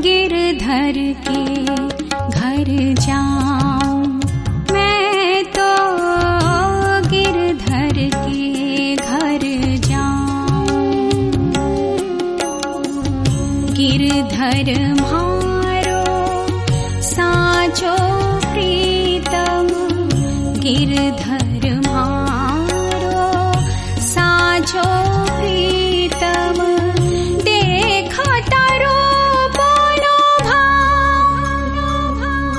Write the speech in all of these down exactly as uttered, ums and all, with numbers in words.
गिरधर के घर जाऊं, मैं तो गिरधर के घर जाऊं। गिरधर म्हारो साचो प्रीतम, गिरधर म्हारो साचो प्रीतम। देखा तारो बोलो भाव,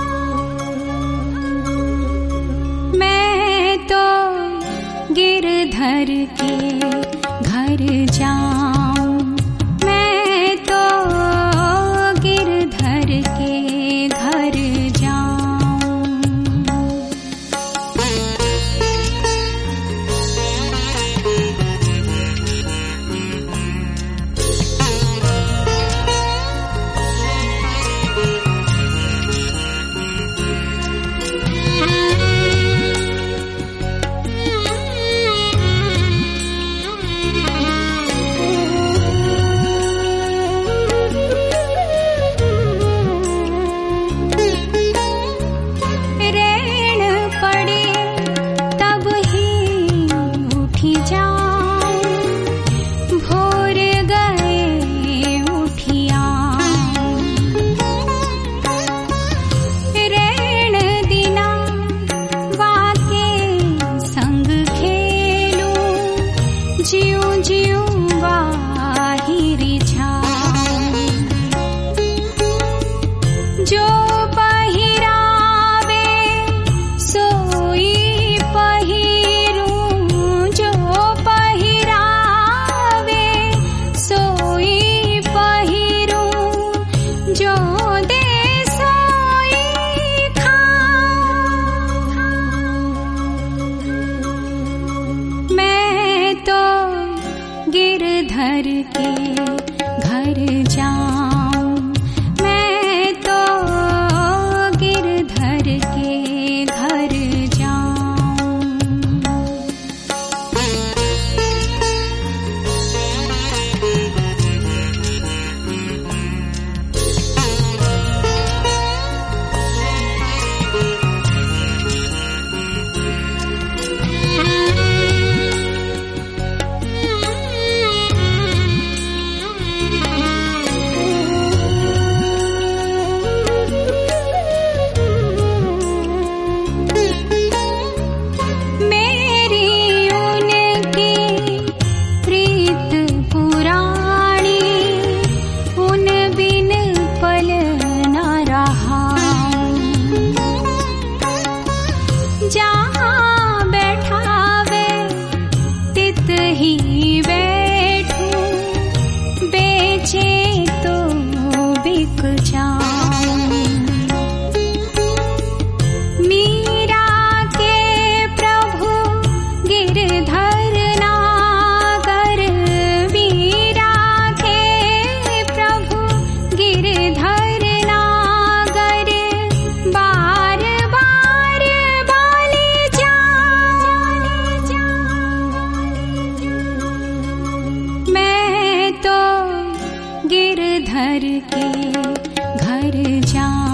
मैं तो गिरधर के घर जाऊं, मैं तो गिरधर के घर जाऊं। गिरधर के घर जाऊं, मैं तो गिरधर के घर जाऊं। जहाँ बैठावे तित ही बैठूं, बेचे तो बिक जाऊं। मीरा के प्रभु गिरधर नागर, मीरा के प्रभु गिरधर नागर। बार बार मैं तो गिरधर के घर जाऊं।